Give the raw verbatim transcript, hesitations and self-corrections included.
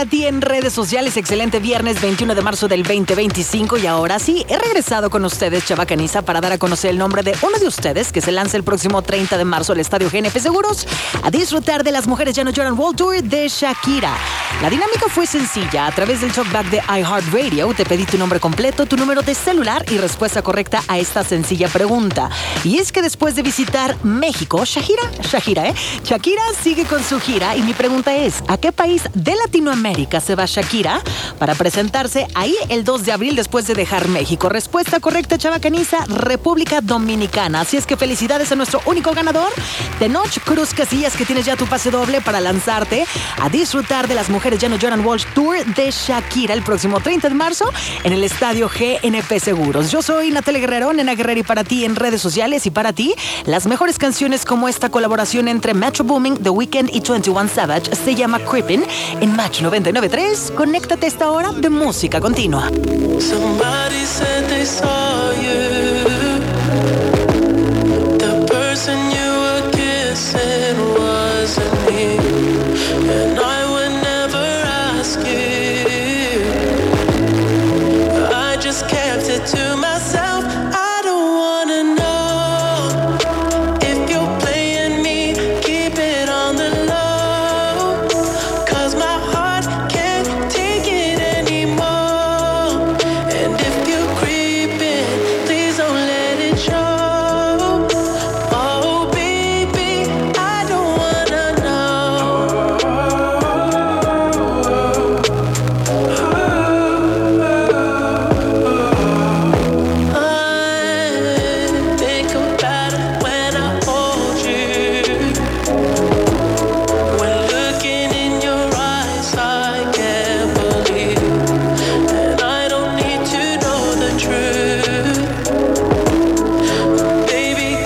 para ti en redes sociales. Excelente viernes veintiuno de marzo del veinte veinticinco. Y ahora sí, he regresado con ustedes, Chava Caniza, para dar a conocer el nombre de uno de ustedes que se lanza el próximo treinta de marzo al Estadio G N P Seguros a disfrutar de Las Mujeres Ya No Lloran World Tour de Shakira. La dinámica fue sencilla. A través del talkback de iHeartRadio te pedí tu nombre completo, tu número de celular y respuesta correcta a esta sencilla pregunta. Y es que después de visitar México, Shakira, Shakira, ¿eh? Shakira sigue con su gira y mi pregunta es, ¿a qué país de Latinoamérica se va Shakira para presentarse ahí el dos de abril después de dejar México? Respuesta correcta, Chava Caniza, República Dominicana. Así es que felicidades a nuestro único ganador, Tenoch Cruz Casillas, que tienes ya tu pase doble para lanzarte a disfrutar de Las Mujeres Ya No Lloran World Tour de Shakira el próximo treinta de marzo en el Estadio G N P Seguros. Yo soy Natalia Guerrero, Nena Guerrero, y para ti en redes sociales y para ti las mejores canciones como esta colaboración entre Metro Booming, The Weeknd y veintiuno Savage se llama Creepin' en Match noventa y nueve punto tres. Conéctate a esta hora de música continua. Somebody said they saw you.